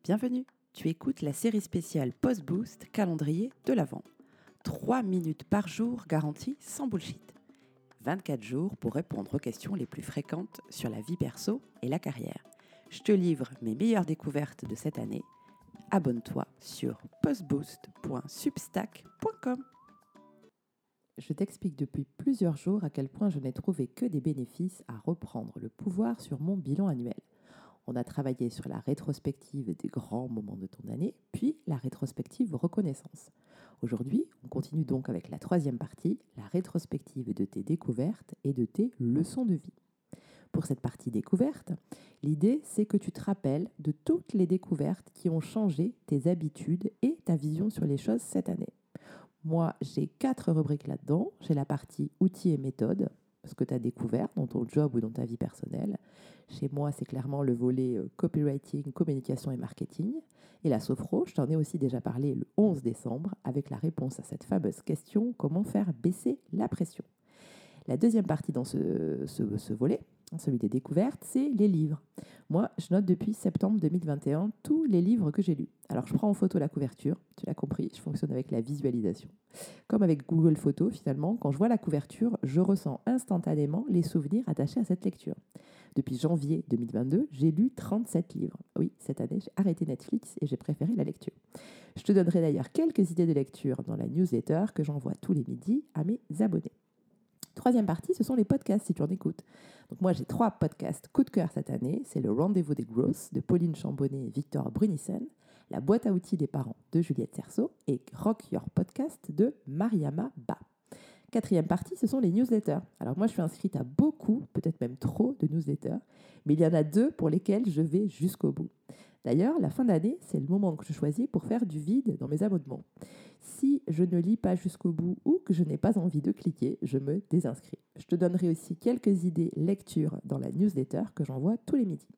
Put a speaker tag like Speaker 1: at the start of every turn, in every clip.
Speaker 1: Bienvenue, tu écoutes la série spéciale Post Boost calendrier de l'Avent. 3 minutes par jour garanties sans bullshit. 24 jours pour répondre aux questions les plus fréquentes sur la vie perso et la carrière. Je te livre mes meilleures découvertes de cette année. Abonne-toi sur postboost.substack.com. Je t'explique depuis plusieurs jours à quel point je n'ai trouvé que des bénéfices à reprendre le pouvoir sur mon bilan annuel. On a travaillé sur la rétrospective des grands moments de ton année, puis la rétrospective reconnaissance. Aujourd'hui, on continue donc avec la troisième partie, la rétrospective de tes découvertes et de tes leçons de vie. Pour cette partie découverte, l'idée c'est que tu te rappelles de toutes les découvertes qui ont changé tes habitudes et ta vision sur les choses cette année. Moi, j'ai 4 rubriques là-dedans. J'ai la partie outils et méthodes, ce que tu as découvert dans ton job ou dans ta vie personnelle. Chez moi, c'est clairement le volet copywriting, communication et marketing. Et la sophro, je t'en ai aussi déjà parlé le 11 décembre avec la réponse à cette fameuse question, comment faire baisser la pression. La deuxième partie dans ce volet, celui des découvertes, c'est les livres. Moi, je note depuis septembre 2021 tous les livres que j'ai lus. Alors, je prends en photo la couverture, tu l'as compris, je fonctionne avec la visualisation. Comme avec Google Photos, finalement, quand je vois la couverture, je ressens instantanément les souvenirs attachés à cette lecture. Depuis janvier 2022, j'ai lu 37 livres. Oui, cette année, j'ai arrêté Netflix et j'ai préféré la lecture. Je te donnerai d'ailleurs quelques idées de lecture dans la newsletter que j'envoie tous les midis à mes abonnés. Troisième partie, ce sont les podcasts, si tu en écoutes. Donc moi, j'ai 3 podcasts coup de cœur cette année. C'est le Rendez-vous des Grosses de Pauline Chambonnet et Victor Brunissen, la boîte à outils des parents de Juliette Cerceau et Rock Your Podcast de Mariama Ba. Quatrième partie, ce sont les newsletters. Alors moi, je suis inscrite à beaucoup, peut-être même trop, de newsletters, mais il y en a 2 pour lesquels je vais jusqu'au bout. D'ailleurs, la fin d'année, c'est le moment que je choisis pour faire du vide dans mes abonnements. Si je ne lis pas jusqu'au bout ou que je n'ai pas envie de cliquer, je me désinscris. Je te donnerai aussi quelques idées lecture dans la newsletter que j'envoie tous les midis.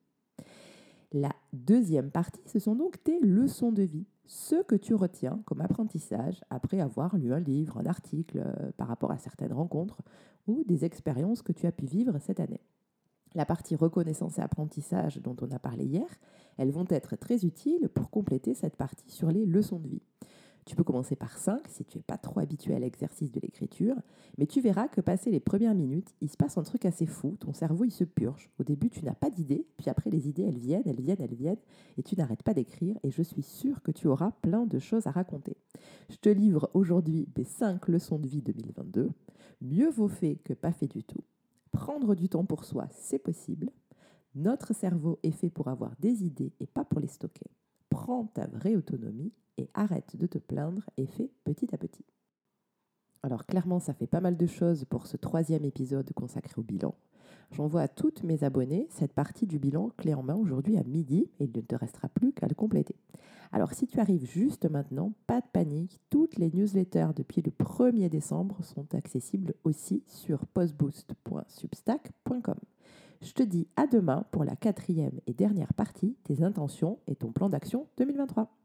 Speaker 1: La deuxième partie, ce sont donc tes leçons de vie, ce que tu retiens comme apprentissage après avoir lu un livre, un article par rapport à certaines rencontres ou des expériences que tu as pu vivre cette année. La partie reconnaissance et apprentissage dont on a parlé hier, elles vont être très utiles pour compléter cette partie sur les leçons de vie. Tu peux commencer par 5 si tu n'es pas trop habitué à l'exercice de l'écriture, mais tu verras que passé les premières minutes, il se passe un truc assez fou, ton cerveau il se purge. Au début tu n'as pas d'idées, puis après les idées elles viennent, et tu n'arrêtes pas d'écrire et je suis sûre que tu auras plein de choses à raconter. Je te livre aujourd'hui mes 5 leçons de vie 2022. Mieux vaut fait que pas fait du tout. Prendre du temps pour soi, c'est possible. Notre cerveau est fait pour avoir des idées et pas pour les stocker. Prends ta vraie autonomie et arrête de te plaindre et fais petit à petit. Alors clairement, ça fait pas mal de choses pour ce 3e épisode consacré au bilan. J'envoie à toutes mes abonnés cette partie du bilan clé en main aujourd'hui à midi et il ne te restera plus qu'à le compléter. Alors si tu arrives juste maintenant, pas de panique, toutes les newsletters depuis le 1er décembre sont accessibles aussi sur postboost.substack.com. Je te dis à demain pour la 4e et dernière partie, tes intentions et ton plan d'action 2023.